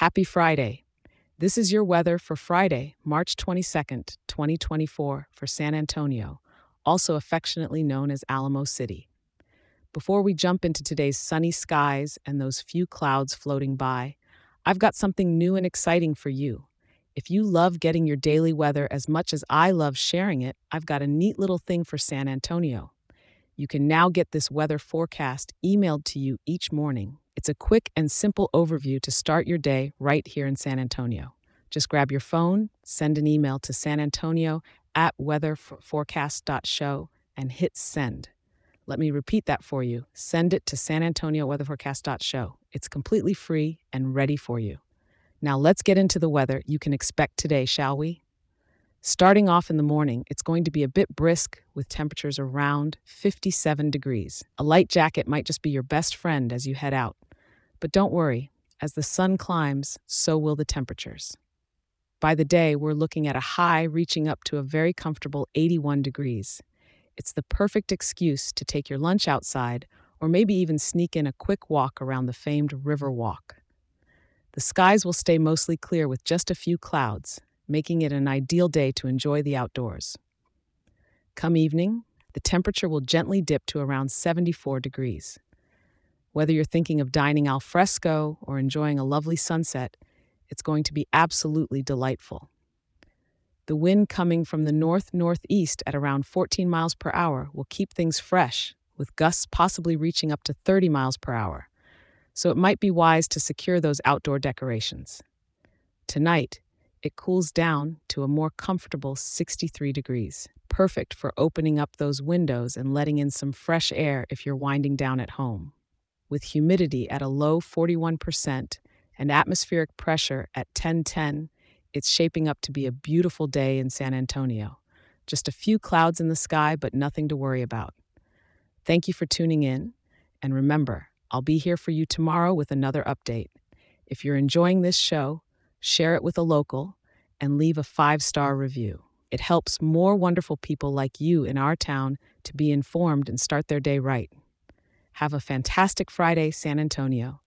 Happy Friday. This is your weather for Friday, March 22nd, 2024, for San Antonio, also affectionately known as Alamo City. Before we jump into today's sunny skies and those few clouds floating by, I've got something new and exciting for you. If you love getting your daily weather as much as I love sharing it, I've got a neat little thing for San Antonio. You can now get this weather forecast emailed to you each morning. It's a quick and simple overview to start your day right here in San Antonio. Just grab your phone, send an email to sanantonio@weatherforecast.show, and hit send. Let me repeat that for you. Send it to sanantonio@weatherforecast.show. It's completely free and ready for you. Now let's get into the weather you can expect today, shall we? Starting off in the morning, it's going to be a bit brisk with temperatures around 57 degrees. A light jacket might just be your best friend as you head out. But don't worry, as the sun climbs, so will the temperatures. By the day, we're looking at a high reaching up to a very comfortable 81 degrees. It's the perfect excuse to take your lunch outside or maybe even sneak in a quick walk around the famed River Walk. The skies will stay mostly clear with just a few clouds, making it an ideal day to enjoy the outdoors. Come evening, the temperature will gently dip to around 74 degrees. Whether you're thinking of dining al fresco or enjoying a lovely sunset, it's going to be absolutely delightful. The wind coming from the north-northeast at around 14 miles per hour will keep things fresh, with gusts possibly reaching up to 30 miles per hour. So it might be wise to secure those outdoor decorations. Tonight, it cools down to a more comfortable 63 degrees, perfect for opening up those windows and letting in some fresh air if you're winding down at home. With humidity at a low 41% and atmospheric pressure at 1010, it's shaping up to be a beautiful day in San Antonio. Just a few clouds in the sky, but nothing to worry about. Thank you for tuning in, and remember, I'll be here for you tomorrow with another update. If you're enjoying this show, share it with a local, and leave a 5-star review. It helps more wonderful people like you in our town to be informed and start their day right. Have a fantastic Friday, San Antonio.